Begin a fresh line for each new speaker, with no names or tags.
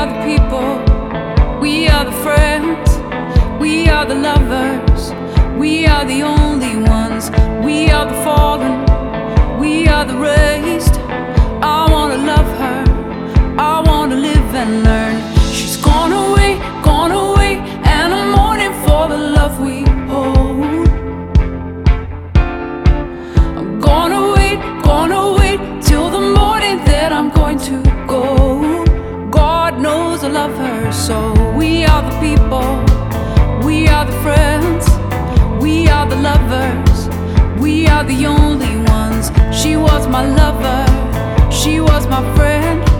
are the people, we are the friends, we are the lovers, we are the only ones, we are the fallen, we are the raised. I wanna love her, I wanna live and learn. She's gone away, and I'm mourning for the love we hold. I'm gonna wait till the morning that I'm going to go. God knows I love her so. We are the people, we are the friends, we are the lovers, we are the only ones. She was my lover, she was my friend.